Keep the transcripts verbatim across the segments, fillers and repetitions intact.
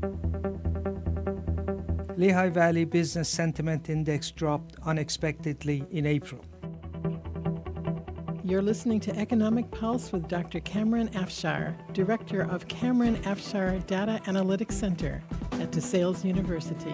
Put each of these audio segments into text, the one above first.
Lehigh Valley Business Sentiment Index dropped unexpectedly in April. You're listening to Economic Pulse with Doctor Cameron Afshar, Director of Cameron Afshar Data Analytics Center at DeSales University.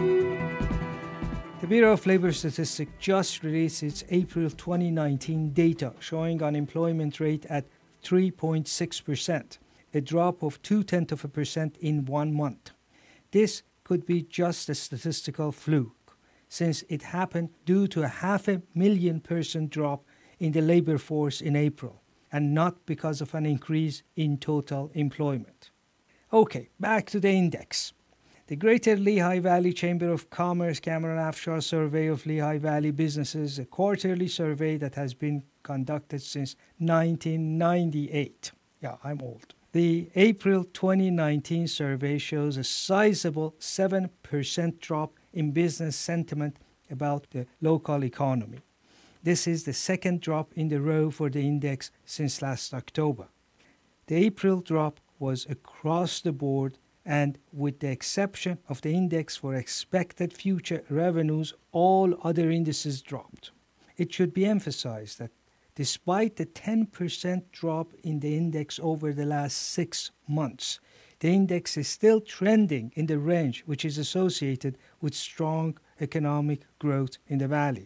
The Bureau of Labor Statistics just released its April twenty nineteen data showing unemployment rate at three point six percent, a drop of two-tenths of a percent in one month. This could be just a statistical fluke, since it happened due to a half a million person drop in the labor force in April, and not because of an increase in total employment. Okay, back to the index. The Greater Lehigh Valley Chamber of Commerce Cameron Afshar Survey of Lehigh Valley Businesses, a quarterly survey that has been conducted since nineteen ninety-eight. Yeah, I'm old. The April twenty nineteen survey shows a sizable seven percent drop in business sentiment about the local economy. This is the second drop in the row for the index since last October. The April drop was across the board, and with the exception of the index for expected future revenues, all other indices dropped. It should be emphasized that despite the ten percent drop in the index over the last six months, the index is still trending in the range which is associated with strong economic growth in the valley.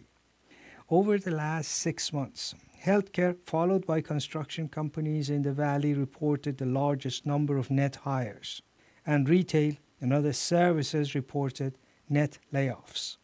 Over the last six months, healthcare, followed by construction companies in the valley, reported the largest number of net hires, and retail and other services reported net layoffs.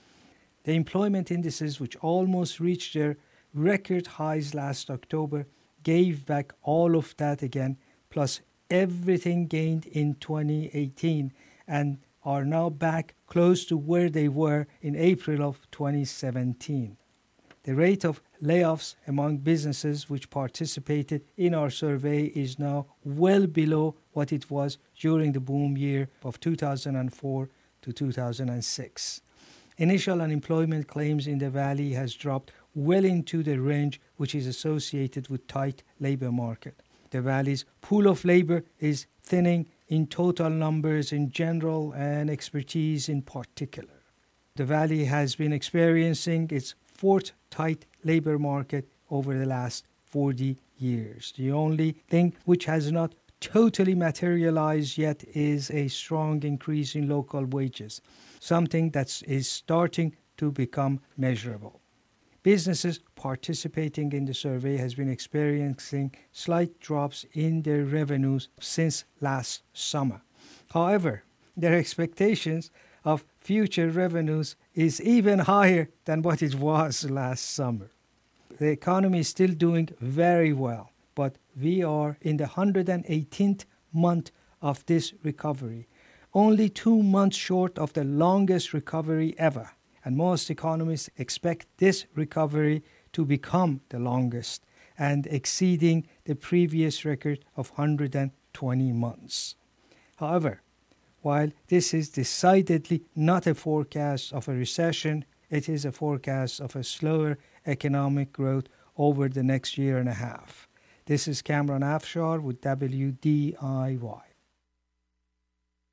The employment indices, which almost reached their record highs last October, gave back all of that again, plus everything gained in twenty eighteen, and are now back close to where they were in April of twenty seventeen. The rate of layoffs among businesses which participated in our survey is now well below what it was during the boom year of two thousand four to two thousand six. Initial unemployment claims in the valley has dropped well into the range which is associated with tight labor market. The valley's pool of labor is thinning in total numbers in general and expertise in particular. The valley has been experiencing its fourth tight labor market over the last forty years. The only thing which has not totally materialized yet is a strong increase in local wages, something that is starting to become measurable. Businesses participating in the survey has been experiencing slight drops in their revenues since last summer. However, their expectations of future revenues is even higher than what it was last summer. The economy is still doing very well, but we are in the one hundred eighteenth month of this recovery, only two months short of the longest recovery ever. And most economists expect this recovery to become the longest and exceeding the previous record of one hundred twenty months. However, while this is decidedly not a forecast of a recession, it is a forecast of a slower economic growth over the next year and a half. This is Cameron Afshar with W D I Y.